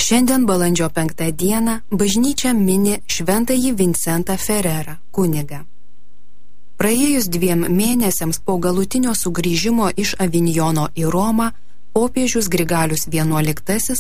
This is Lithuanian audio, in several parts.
Šiandien balandžio 5 dieną bažnyčia mini šventąjį Vincentą Ferrerą, kunigą. Praėjus 2 mėnesiams po galutinio sugrįžimo iš Avinjono į Romą, popiežius Grigalius XI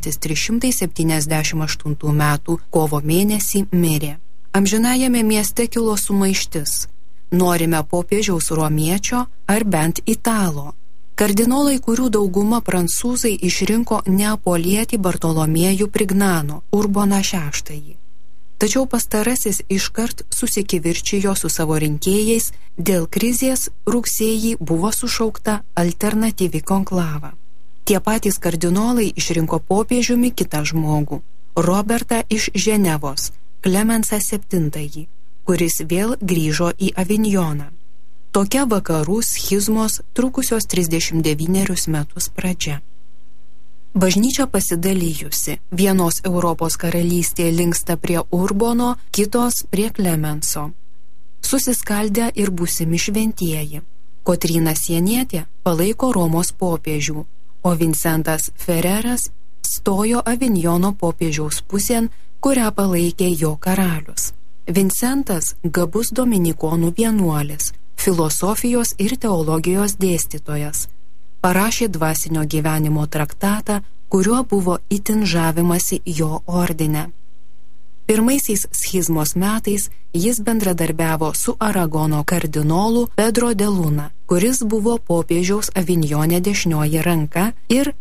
1378 metų kovo mėnesį mirė. Amžinajame mieste kilo sumaištis. Norime popiežiaus romiečio ar bent italo. Kardinolai, kurių dauguma prancūzai, išrinko neapolietį Bartolomiejų Prignano, Urboną VI. Tačiau pastarasis iškart susikivirčijo su savo rinkėjais, dėl krizės rugsėjį buvo sušaukta alternatyvi konklava. Tie patys kardinolai išrinko popiežiumi kitą žmogų, Robertą iš Ženevos, Klemensą VII, kuris vėl grįžo į Avinjoną. Tokia vakarų schizmos trukusios 39 metus pradžia. Bažnyčia pasidalijusi, vienos Europos karalystė linksta prie Urbono, kitos prie Klemenso. Susiskaldę ir būsimi šventieji. Kotryna Sienietė palaiko Romos popiežių, o Vincentas Ferreras stojo Avinjono popiežiaus pusėn, kurią palaikė jo karalius. Vincentas gabus dominikonų vienuolis, filosofijos ir teologijos dėstytojas. Parašė dvasinio gyvenimo traktatą, kuriuo buvo itin žavimasi jo ordine. Pirmaisiais schizmos metais jis bendradarbiavo su Aragono kardinolu Pedro de Luna, kuris buvo popiežiaus Avinjone dešinioji ranka ir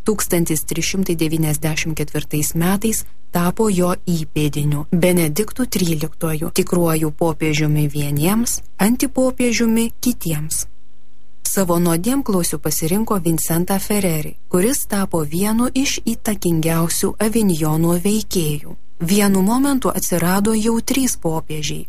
1394 metais tapo jo įpėdiniu, Benediktu XIII, tikruoju popiežiumi vieniems, antipopiežiumi kitiems. Savo nuodėmklausiu pasirinko Vincentą Ferrerį, kuris tapo vienu iš įtakingiausių Avinjono veikėjų. Vienu momentu atsirado jau 3 popiežiai.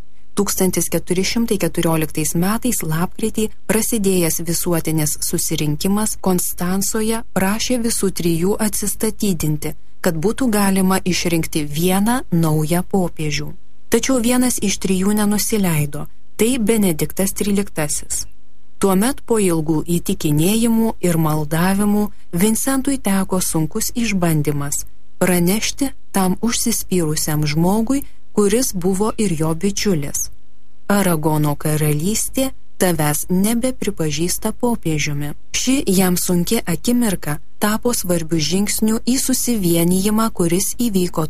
1414 metais lapkritį prasidėjęs visuotinis susirinkimas Konstancoje prašė visų 3 atsistatydinti, kad būtų galima išrinkti vieną naują popiežių. Tačiau vienas iš 3 nenusileido, tai Benediktas XIII. Tuomet po ilgų įtikinėjimų ir maldavimų Vincentui teko sunkus išbandymas pranešti tam užsispyrusiam žmogui, kuris buvo ir jo bičiulis: Aragono karalystė tavęs nebepripažįsta popiežiumi. Ši jam sunki akimirka tapo svarbiu žingsniu į susivienijimą, kuris įvyko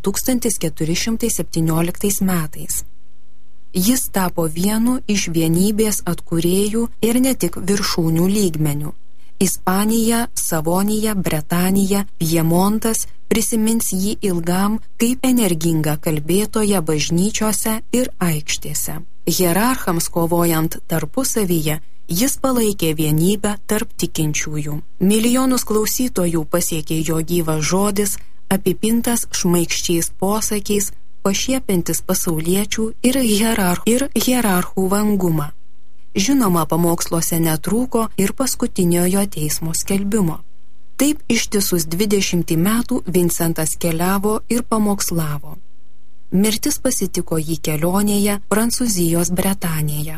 1417 metais. Jis tapo vienu iš vienybės atkūrėjų ir ne tik viršūnių lygmenių. Ispanija, Savonija, Bretanija, Piemontas prisimins jį ilgam kaip energingą kalbėtoją bažnyčiose ir aikštėse. Hierarchams kovojant tarpusavyje, jis palaikė vienybę tarp tikinčiųjų. Milijonus klausytojų pasiekė jo gyvas žodis, apipintas šmaikščiais posakiais, pašiepintis pasauliečių ir hierarchų vangumą. Žinoma, pamoksluose netrūko ir paskutiniojo teismo skelbimo. Taip ištisus 20 metų Vincentas keliavo ir pamokslavo. Mirtis pasitiko jį kelionėje Prancūzijos Bretanėje.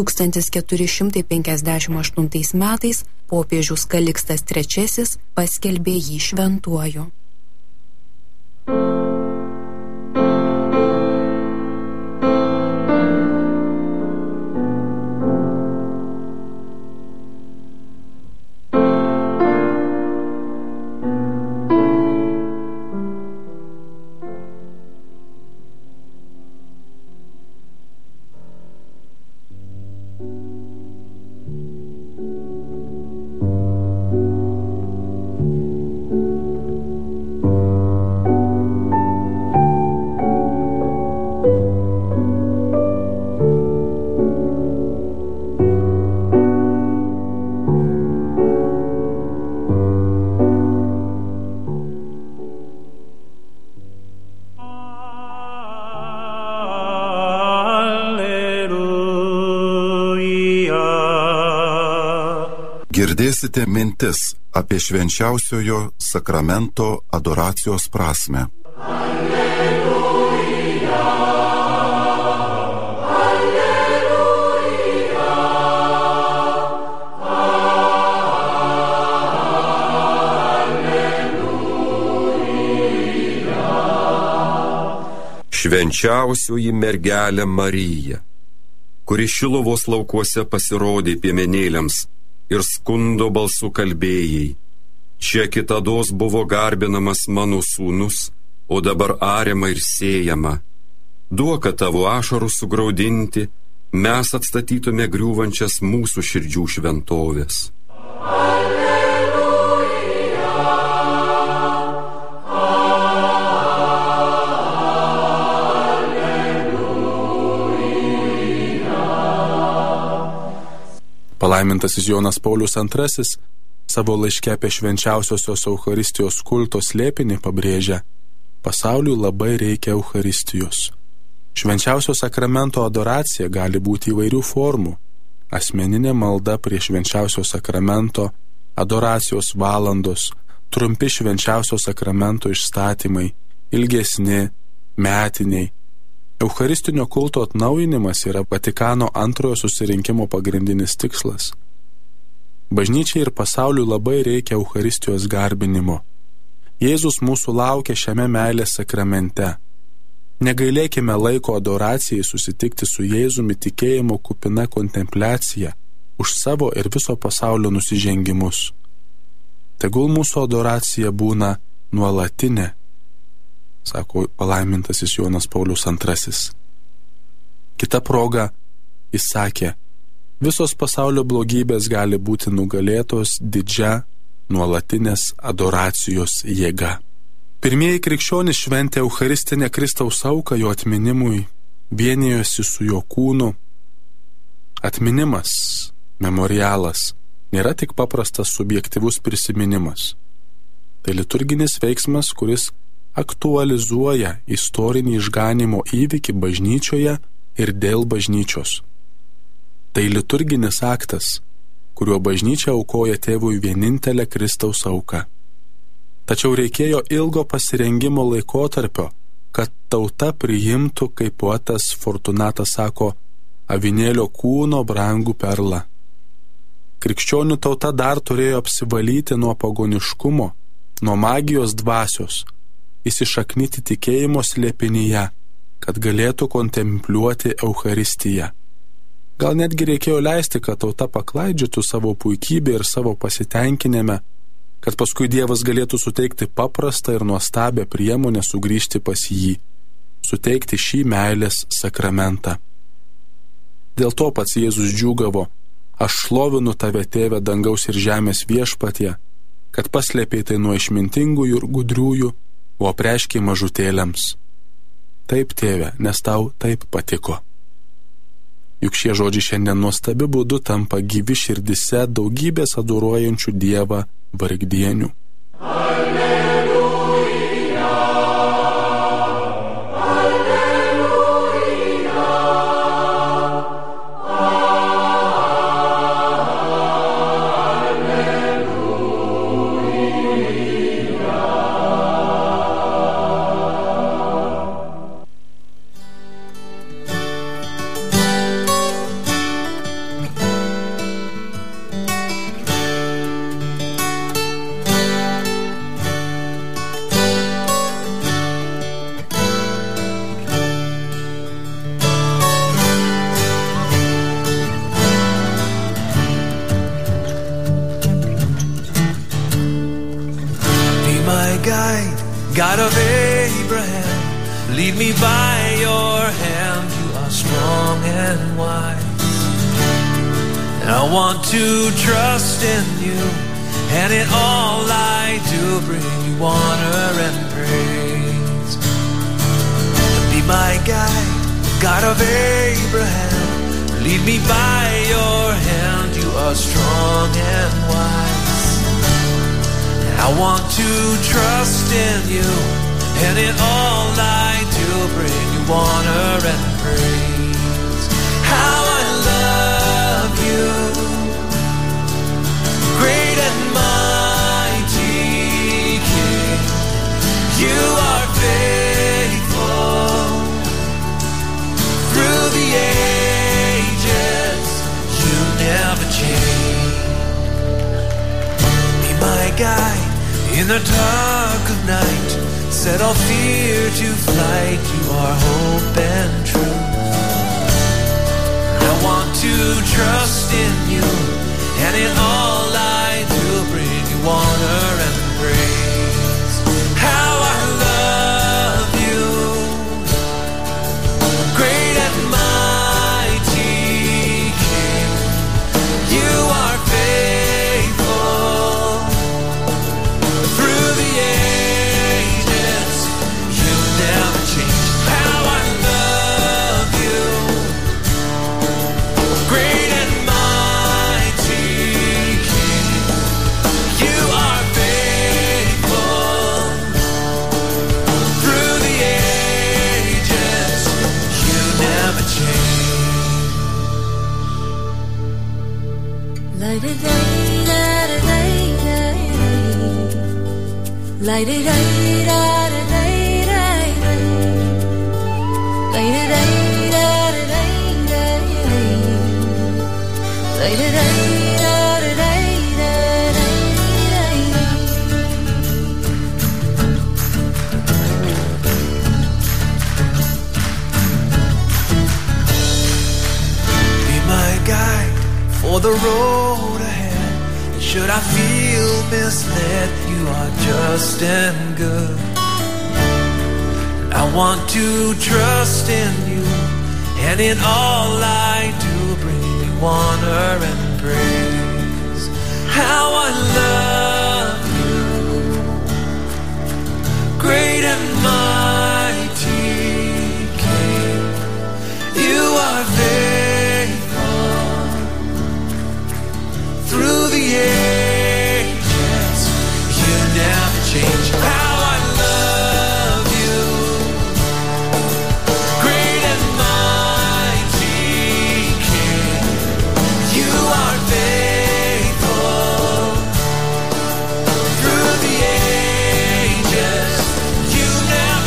1458 metais popiežius Kalikstas III paskelbė jį šventuoju. Girdėsite mintis apie švenčiausiojo sakramento adoracijos prasmę. Švenčiausioji mergelė Marija, kuri Šiluvos laukuose pasirodė piemenėliams ir skundo balsu kalbėjai: čia kitados buvo garbinamas mano sūnus, o dabar ariama ir sėjama. Duok, kad tavo ašarų sugraudinti, mes atstatytume griūvančias mūsų širdžių šventovės. Palaimintasis Jonas Paulius II savo laiške apie švenčiausiosios Eucharistijos kulto slėpinį pabrėžia: pasauliui labai reikia Eucharistijos. Švenčiausio sakramento adoracija gali būti įvairių formų: asmeninė malda prie švenčiausio sakramento, adoracijos valandos, trumpi švenčiausio sakramento išstatymai, ilgesni, metiniai. Eucharistinio kulto atnaujinimas yra Vatikano antrojo susirinkimo pagrindinis tikslas. Bažnyčiai ir pasauliui labai reikia Eucharistijos garbinimo. Jėzus mūsų laukia šiame meilės sakramente. Negailėkime laiko adoracijai susitikti su Jėzumi tikėjimo kupina kontempliacija už savo ir viso pasaulio nusižengimus. Tegul mūsų adoracija būna nuolatinė, sako palaimintasis Jonas Paulius II. Kita proga jis sakė: visos pasaulio blogybės gali būti nugalėtos didžia nuolatinės adoracijos jėga. Pirmieji krikščionys šventė eucharistinę Kristaus auką jo atminimui, vienijosi su jo kūnu. Atminimas, memorialas, nėra tik paprastas subjektyvus prisiminimas. Tai liturginis veiksmas, kuris aktualizuoja istorinį išganimo įvykį bažnyčioje ir dėl bažnyčios. Tai liturginis aktas, kuriuo bažnyčia aukoja tėvui vienintelę Kristaus auką. Tačiau reikėjo ilgo pasirengimo laikotarpio, kad tauta priimtų, kaip poetas Fortunatas sako, avinėlio kūno brangų perlą. Krikščionių tauta dar turėjo apsivalyti nuo pagoniškumo, nuo magijos dvasios, įsišaknyti tikėjimo slėpinyje, kad galėtų kontempliuoti Eucharistiją. Gal netgi reikėjo leisti, kad tauta paklaidžiotų savo puikybę ir savo pasitenkinime, kad paskui Dievas galėtų suteikti paprastą ir nuostabią priemonę sugrįžti pas jį, suteikti šį meilės sakramentą. Dėl to pats Jėzus džiūgavo: aš šlovinu tave, tėve, dangaus ir žemės viešpatie, kad paslėpei tai nuo išmintingųjų ir gudriųjų, o apreiškei mažutėliams. Taip, tėve, nes tau taip patiko. Juk šie žodžiai šiandien nuostabiu būdu tampa gyvi širdise daugybės adoruojančių Dievą vargdienių. God of Abraham, lead me by your hand. You are strong and wise, and I want to trust in you, and in all I do bring you honor and praise. Be my guide, God of Abraham, lead me by your hand. You are strong and wise, I want to trust in you, and in all I do bring you honor and praise. How I love you, great and mighty King. You are faithful through the ages, you never change. Be my guide in the dark of night, set all fear to flight. You are hope and truth. I want to trust in you, and in all I do bring you honor and praise. How I love you, great and mighty King. You are faithful through the ages. You never change. How I love you, great and mighty King. You are faithful through the ages. You never change. Light it, light it, light it, light it, Be my guide for the road ahead. Should I feel misled, you are just and good. I want to trust in you, and in all I do bring you honor and praise. How I love you, great and mighty King. You are faithful through the ages. You never change. How I love you, great and mighty King. You are faithful through the ages. You never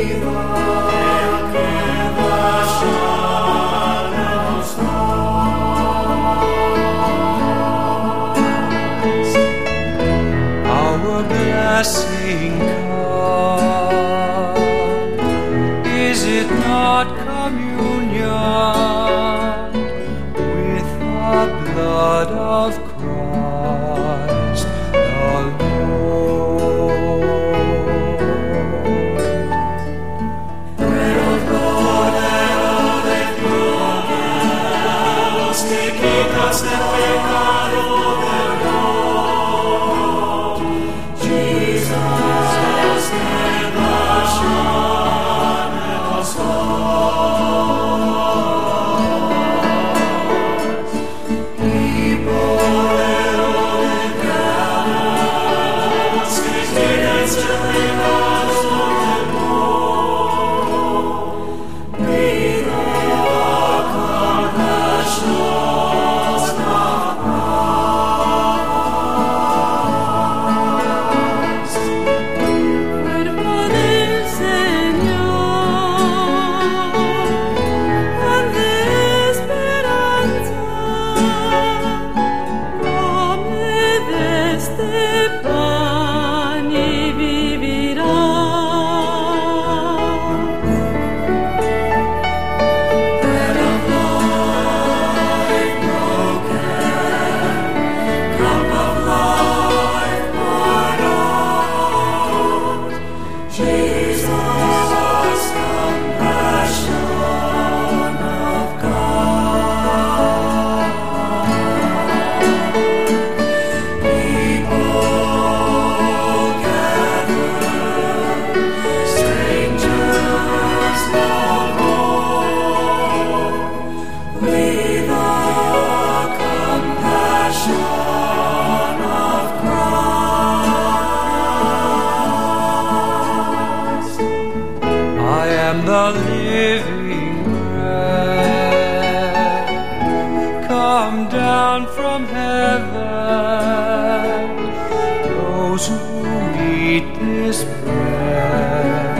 Blessing come, is it not communion with the blood of Christ the Lord? Bread of God and olive broken, te quitas el pecado del mundo. Jesus, ten passion en los ojos, y por el orden ganas, que tienes el regazo del mundo, vida con passion of the living bread, come down from heaven. Those who eat this bread